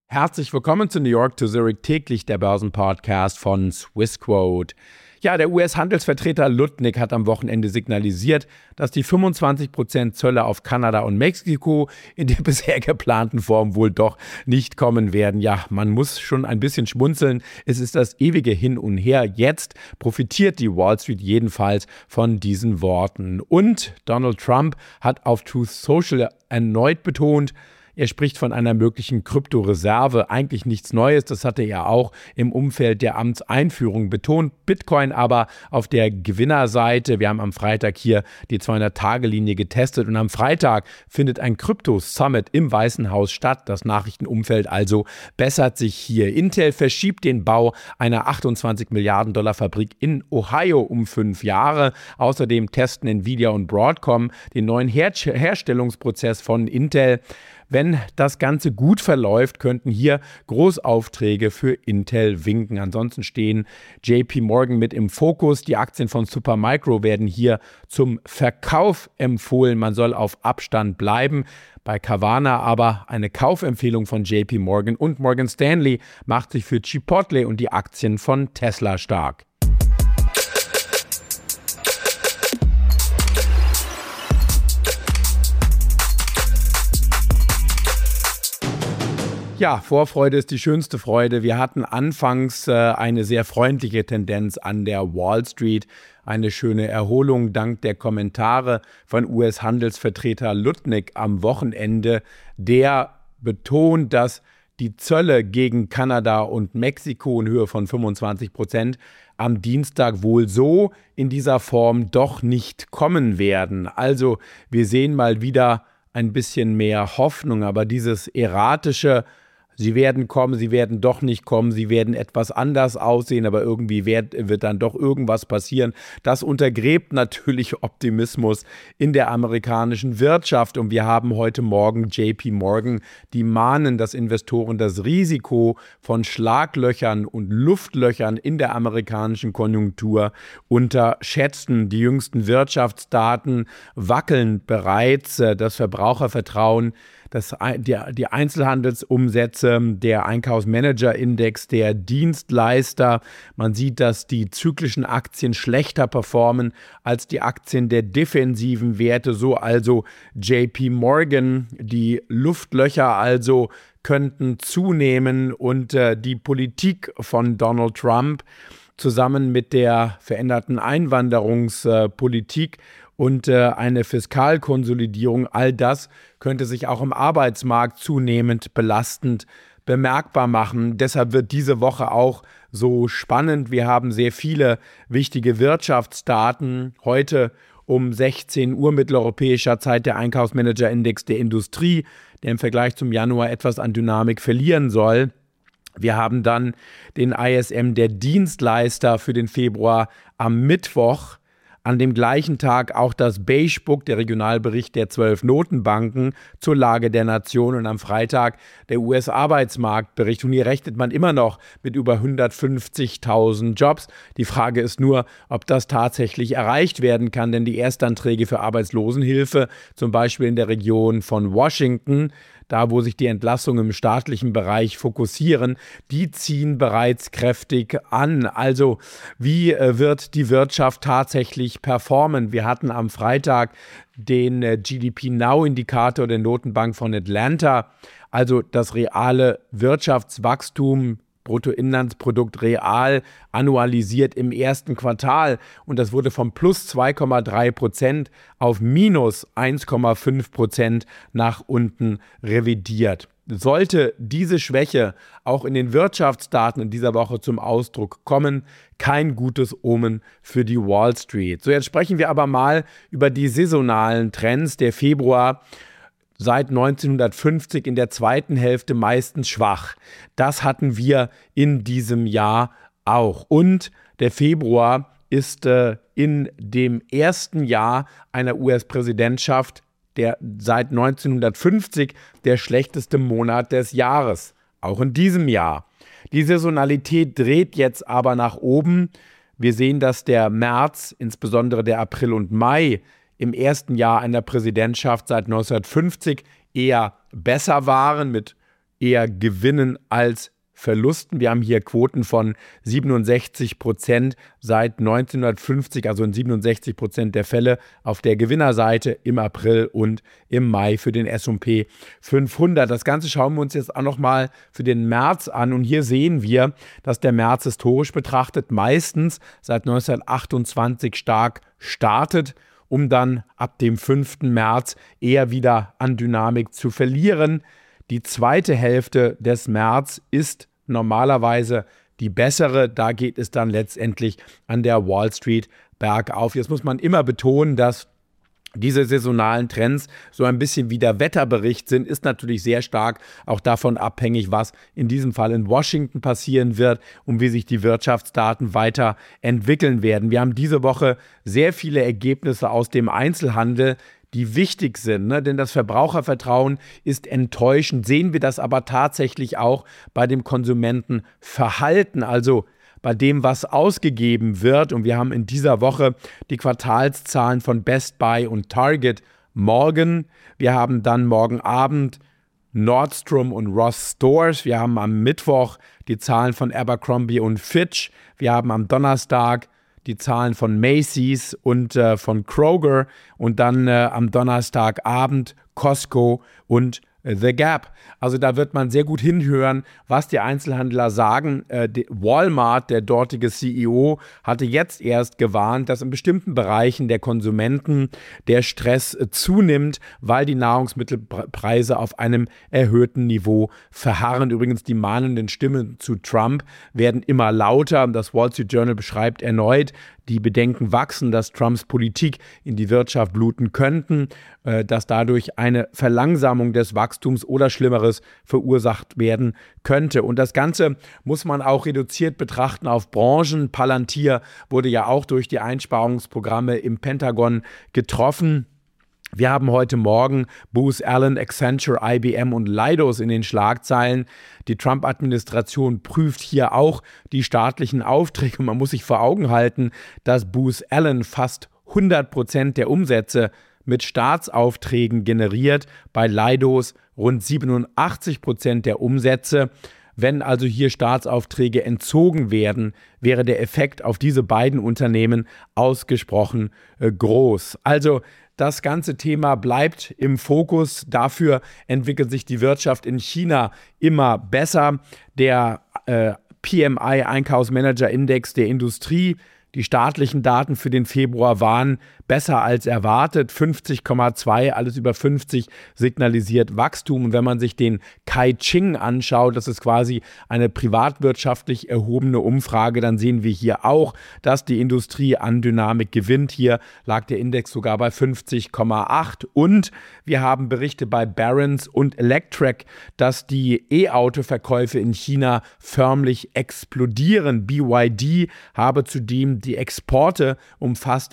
Herzlich willkommen zu New York to Zurich, täglich der Börsenpodcast von Swissquote. Ja, der US-Handelsvertreter Lutnick hat am Wochenende signalisiert, dass die 25% Zölle auf Kanada und Mexiko in der bisher geplanten Form wohl doch nicht kommen werden. Ja, man muss schon ein bisschen schmunzeln. Es ist das ewige Hin und Her. Jetzt profitiert die Wall Street jedenfalls von diesen Worten. Und Donald Trump hat auf Truth Social erneut betont, er spricht von einer möglichen Kryptoreserve, eigentlich nichts Neues, das hatte er auch im Umfeld der Amtseinführung betont. Bitcoin aber auf der Gewinnerseite. Wir haben am Freitag hier die 200-Tage-Linie getestet und am Freitag findet ein Krypto-Summit im Weißen Haus statt. Das Nachrichtenumfeld also bessert sich hier. Intel verschiebt den Bau einer 28 Milliarden Dollar Fabrik in Ohio um 5 Jahre. Außerdem testen Nvidia und Broadcom den neuen Herstellungsprozess von Intel. Wenn das Ganze gut verläuft, könnten hier Großaufträge für Intel winken. Ansonsten stehen JP Morgan mit im Fokus. Die Aktien von Supermicro werden hier zum Verkauf empfohlen. Man soll auf Abstand bleiben. Bei Carvana aber eine Kaufempfehlung von JP Morgan und Morgan Stanley macht sich für Chipotle und die Aktien von Tesla stark. Ja, Vorfreude ist die schönste Freude. Wir hatten anfangs eine sehr freundliche Tendenz an der Wall Street. Eine schöne Erholung dank der Kommentare von US-Handelsvertreter Lutnick am Wochenende. Der betont, dass die Zölle gegen Kanada und Mexiko in Höhe von 25% am Dienstag wohl so in dieser Form doch nicht kommen werden. Also wir sehen mal wieder ein bisschen mehr Hoffnung, aber dieses erratische Sie werden kommen, sie werden doch nicht kommen, sie werden etwas anders aussehen, aber irgendwie wird dann doch irgendwas passieren. Das untergräbt natürlich Optimismus in der amerikanischen Wirtschaft. Und wir haben heute Morgen JP Morgan, die mahnen, dass Investoren das Risiko von Schlaglöchern und Luftlöchern in der amerikanischen Konjunktur unterschätzen. Die jüngsten Wirtschaftsdaten wackeln bereits. Das Verbrauchervertrauen, die Einzelhandelsumsätze, der Einkaufsmanager-Index der Dienstleister. Man sieht, dass die zyklischen Aktien schlechter performen als die Aktien der defensiven Werte. So also JP Morgan. Die Luftlöcher also könnten zunehmen und die Politik von Donald Trump zusammen mit der veränderten Einwanderungspolitik und eine Fiskalkonsolidierung, all das könnte sich auch im Arbeitsmarkt zunehmend belastend bemerkbar machen. Deshalb wird diese Woche auch so spannend. Wir haben sehr viele wichtige Wirtschaftsdaten. Heute um 16 Uhr mitteleuropäischer Zeit der Einkaufsmanager-Index der Industrie, der im Vergleich zum Januar etwas an Dynamik verlieren soll. Wir haben dann den ISM der Dienstleister für den Februar am Mittwoch. An dem gleichen Tag auch das Beige Book, der Regionalbericht der 12 Notenbanken zur Lage der Nation und am Freitag der US-Arbeitsmarktbericht. Und hier rechnet man immer noch mit über 150.000 Jobs. Die Frage ist nur, ob das tatsächlich erreicht werden kann, denn die Erstanträge für Arbeitslosenhilfe, zum Beispiel in der Region von Washington, da wo sich die Entlassungen im staatlichen Bereich fokussieren, die ziehen bereits kräftig an. Also wie wird die Wirtschaft tatsächlich performen? Wir hatten am Freitag den GDP Now-Indikator der Notenbank von Atlanta, also das reale Wirtschaftswachstum, Bruttoinlandsprodukt real annualisiert im ersten Quartal und das wurde von plus 2,3% auf minus 1,5% nach unten revidiert. Sollte diese Schwäche auch in den Wirtschaftsdaten in dieser Woche zum Ausdruck kommen, kein gutes Omen für die Wall Street. So, jetzt sprechen wir aber mal über die saisonalen Trends. Der Februar seit 1950 in der zweiten Hälfte meistens schwach. Das hatten wir in diesem Jahr auch. Und der Februar ist in dem ersten Jahr einer US-Präsidentschaft seit 1950 der schlechteste Monat des Jahres. Auch in diesem Jahr. Die Saisonalität dreht jetzt aber nach oben. Wir sehen, dass der März, insbesondere der April und Mai, im ersten Jahr einer Präsidentschaft seit 1950 eher besser waren mit eher Gewinnen als Verlusten. Wir haben hier Quoten von 67% seit 1950, also in 67% der Fälle auf der Gewinnerseite im April und im Mai für den S&P 500. Das Ganze schauen wir uns jetzt auch nochmal für den März an und hier sehen wir, dass der März historisch betrachtet meistens seit 1928 stark startet, um dann ab dem 5. März eher wieder an Dynamik zu verlieren. Die zweite Hälfte des März ist normalerweise die bessere. Da geht es dann letztendlich an der Wall Street bergauf. Jetzt muss man immer betonen, dass diese saisonalen Trends so ein bisschen wie der Wetterbericht sind, ist natürlich sehr stark auch davon abhängig, was in diesem Fall in Washington passieren wird und wie sich die Wirtschaftsdaten weiter entwickeln werden. Wir haben diese Woche sehr viele Ergebnisse aus dem Einzelhandel, die wichtig sind, ne? Denn das Verbrauchervertrauen ist enttäuschend. Sehen wir das aber tatsächlich auch bei dem Konsumentenverhalten, also bei dem, was ausgegeben wird. Und wir haben in dieser Woche die Quartalszahlen von Best Buy und Target morgen. Wir haben dann morgen Abend Nordstrom und Ross Stores. Wir haben am Mittwoch die Zahlen von Abercrombie und Fitch. Wir haben am Donnerstag die Zahlen von Macy's und von Kroger und dann am Donnerstagabend Costco und The Gap. Also da wird man sehr gut hinhören, was die Einzelhändler sagen. Walmart, der dortige CEO, hatte jetzt erst gewarnt, dass in bestimmten Bereichen der Konsumenten der Stress zunimmt, weil die Nahrungsmittelpreise auf einem erhöhten Niveau verharren. Übrigens, die mahnenden Stimmen zu Trump werden immer lauter. Das Wall Street Journal beschreibt erneut, die Bedenken wachsen, dass Trumps Politik in die Wirtschaft bluten könnten, dass dadurch eine Verlangsamung des Wachstums oder Schlimmeres verursacht werden könnte. Und das Ganze muss man auch reduziert betrachten auf Branchen. Palantir wurde ja auch durch die Einsparungsprogramme im Pentagon getroffen. Wir haben heute Morgen Booz Allen, Accenture, IBM und Leidos in den Schlagzeilen. Die Trump-Administration prüft hier auch die staatlichen Aufträge. Man muss sich vor Augen halten, dass Booz Allen fast 100% der Umsätze mit Staatsaufträgen generiert, bei Leidos rund 87% der Umsätze. Wenn also hier Staatsaufträge entzogen werden, wäre der Effekt auf diese beiden Unternehmen ausgesprochen groß. Also das ganze Thema bleibt im Fokus. Dafür entwickelt sich die Wirtschaft in China immer besser. Der PMI Einkaufsmanager-Index der Industrie, die staatlichen Daten für den Februar waren besser als erwartet. 50,2, alles über 50 signalisiert Wachstum. Und wenn man sich den Caixin anschaut, das ist quasi eine privatwirtschaftlich erhobene Umfrage, dann sehen wir hier auch, dass die Industrie an Dynamik gewinnt. Hier lag der Index sogar bei 50,8. Und wir haben Berichte bei Barron's und Electrek, dass die E-Auto-Verkäufe in China förmlich explodieren. BYD habe zudem die Exporte um fast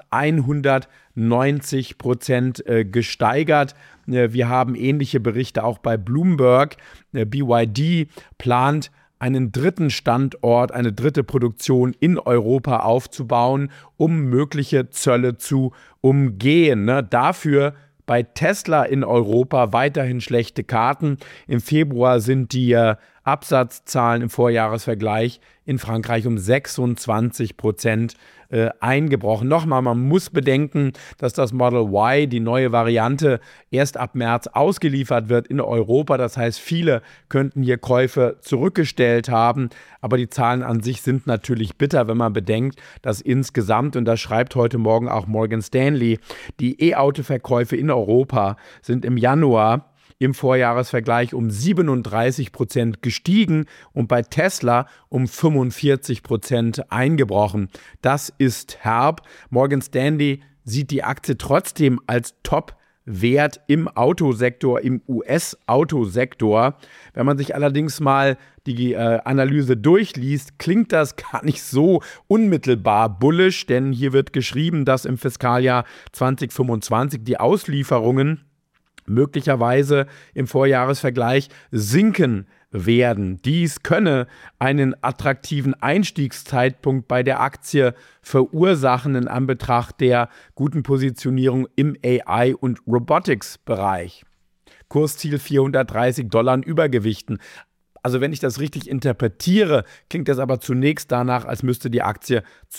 190% gesteigert. Wir haben ähnliche Berichte auch bei Bloomberg. BYD plant, einen dritten Standort, eine dritte Produktion in Europa aufzubauen, um mögliche Zölle zu umgehen. Dafür bei Tesla in Europa weiterhin schlechte Karten. Im Februar sind die Absatzzahlen im Vorjahresvergleich in Frankreich um 26% eingebrochen. Nochmal, man muss bedenken, dass das Model Y, die neue Variante, erst ab März ausgeliefert wird in Europa. Das heißt, viele könnten hier Käufe zurückgestellt haben. Aber die Zahlen an sich sind natürlich bitter, wenn man bedenkt, dass insgesamt, und das schreibt heute Morgen auch Morgan Stanley, die E-Auto-Verkäufe in Europa sind im Januar im Vorjahresvergleich um 37% gestiegen und bei Tesla um 45% eingebrochen. Das ist herb. Morgan Stanley sieht die Aktie trotzdem als Top-Wert im Autosektor, im US-Autosektor. Wenn man sich allerdings mal die Analyse durchliest, klingt das gar nicht so unmittelbar bullish, denn hier wird geschrieben, dass im Fiskaljahr 2025 die Auslieferungen möglicherweise im Vorjahresvergleich sinken werden. Dies könne einen attraktiven Einstiegszeitpunkt bei der Aktie verursachen in Anbetracht der guten Positionierung im AI- und Robotics-Bereich. Kursziel $430 in Übergewichten. Also wenn ich das richtig interpretiere, klingt das aber zunächst danach, als müsste die Aktie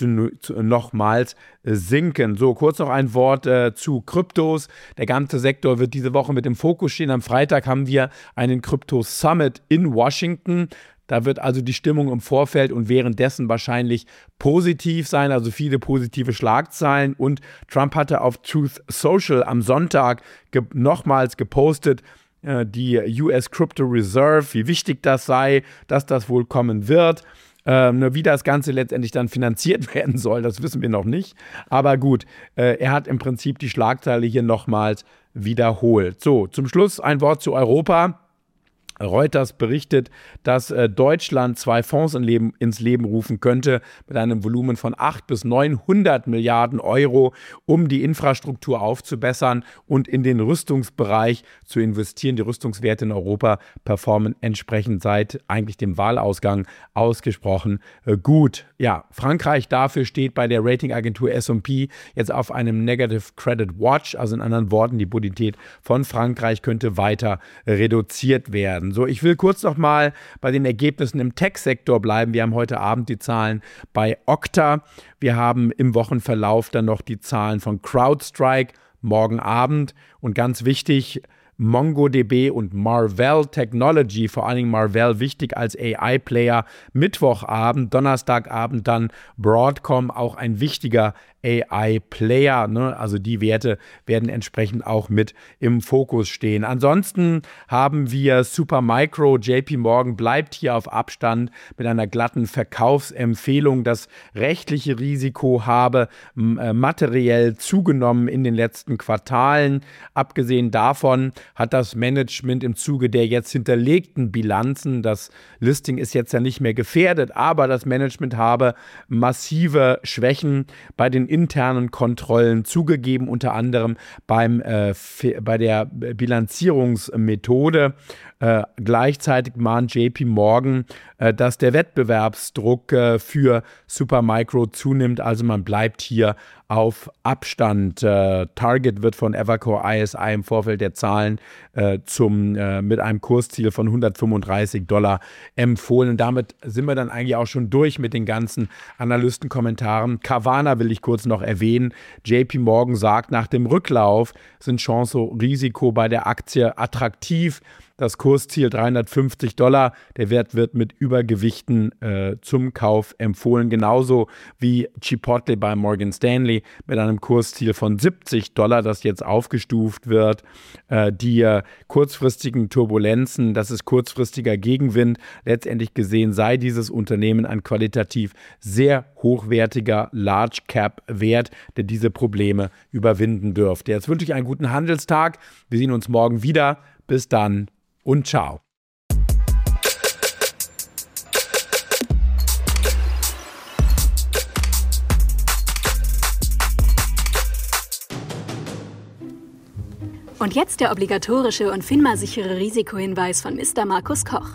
nochmals sinken. So, kurz noch ein Wort zu Kryptos. Der ganze Sektor wird diese Woche mit im Fokus stehen. Am Freitag haben wir einen Krypto-Summit in Washington. Da wird also die Stimmung im Vorfeld und währenddessen wahrscheinlich positiv sein, also viele positive Schlagzeilen. Und Trump hatte auf Truth Social am Sonntag nochmals gepostet, die US Crypto Reserve, wie wichtig das sei, dass das wohl kommen wird. Wie das Ganze letztendlich dann finanziert werden soll, das wissen wir noch nicht. Aber gut, er hat im Prinzip die Schlagzeile hier nochmals wiederholt. So, zum Schluss ein Wort zu Europa. Reuters berichtet, dass Deutschland 2 Fonds ins Leben rufen könnte mit einem Volumen von 800 bis 900 Milliarden Euro, um die Infrastruktur aufzubessern und in den Rüstungsbereich zu investieren. Die Rüstungswerte in Europa performen entsprechend seit eigentlich dem Wahlausgang ausgesprochen gut. Ja, Frankreich dafür steht bei der Ratingagentur S&P jetzt auf einem Negative Credit Watch, also in anderen Worten, die Bonität von Frankreich könnte weiter reduziert werden. So, ich will kurz noch mal bei den Ergebnissen im Tech-Sektor bleiben. Wir haben heute Abend die Zahlen bei Okta. Wir haben im Wochenverlauf dann noch die Zahlen von CrowdStrike morgen Abend. Und ganz wichtig, MongoDB und Marvell Technology, vor allen Dingen Marvell wichtig als AI-Player, Mittwochabend, Donnerstagabend dann Broadcom, auch ein wichtiger AI-Player, ne? Also die Werte werden entsprechend auch mit im Fokus stehen. Ansonsten haben wir Supermicro, JP Morgan bleibt hier auf Abstand mit einer glatten Verkaufsempfehlung. Das rechtliche Risiko habe materiell zugenommen in den letzten Quartalen. Abgesehen davon hat das Management im Zuge der jetzt hinterlegten Bilanzen, das Listing ist jetzt ja nicht mehr gefährdet, aber das Management habe massive Schwächen bei den internen Kontrollen zugegeben, unter anderem bei der Bilanzierungsmethode. Gleichzeitig mahnt JP Morgan, dass der Wettbewerbsdruck für Supermicro zunimmt, also man bleibt hier auf Abstand. Target wird von Evercore ISI im Vorfeld der Zahlen mit einem Kursziel von $135 empfohlen. Und damit sind wir dann eigentlich auch schon durch mit den ganzen Analystenkommentaren. Carvana will ich kurz noch erwähnen. JP Morgan sagt, nach dem Rücklauf sind Chance Risiko bei der Aktie attraktiv. Das Kursziel $350. Der Wert wird mit Übergewichten zum Kauf empfohlen. Genauso wie Chipotle bei Morgan Stanley mit einem Kursziel von $70, das jetzt aufgestuft wird. Die kurzfristigen Turbulenzen, das ist kurzfristiger Gegenwind. Letztendlich gesehen sei dieses Unternehmen ein qualitativ sehr hochwertiger Large-Cap-Wert, der diese Probleme überwinden dürfte. Jetzt wünsche ich einen guten Handelstag. Wir sehen uns morgen wieder. Bis dann. Und ciao. Und jetzt der obligatorische und FINMA-sichere Risikohinweis von Mr. Markus Koch.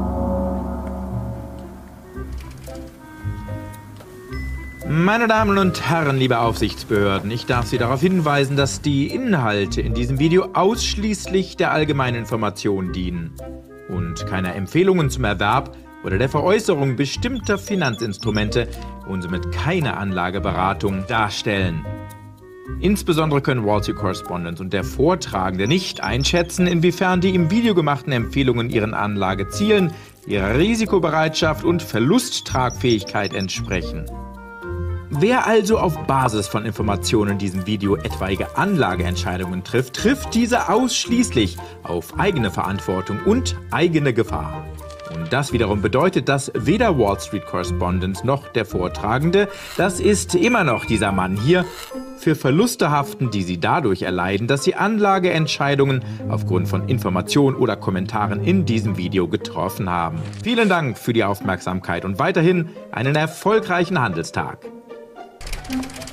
Meine Damen und Herren, liebe Aufsichtsbehörden, ich darf Sie darauf hinweisen, dass die Inhalte in diesem Video ausschließlich der allgemeinen Information dienen und keine Empfehlungen zum Erwerb oder der Veräußerung bestimmter Finanzinstrumente und somit keine Anlageberatung darstellen. Insbesondere können Wall Street Correspondent und der Vortragende nicht einschätzen, inwiefern die im Video gemachten Empfehlungen ihren Anlagezielen, ihrer Risikobereitschaft und Verlusttragfähigkeit entsprechen. Wer also auf Basis von Informationen in diesem Video etwaige Anlageentscheidungen trifft, trifft diese ausschließlich auf eigene Verantwortung und eigene Gefahr. Und das wiederum bedeutet, dass weder Wall Street Correspondent noch der Vortragende, das ist immer noch dieser Mann hier, für Verluste haften, die sie dadurch erleiden, dass sie Anlageentscheidungen aufgrund von Informationen oder Kommentaren in diesem Video getroffen haben. Vielen Dank für die Aufmerksamkeit und weiterhin einen erfolgreichen Handelstag.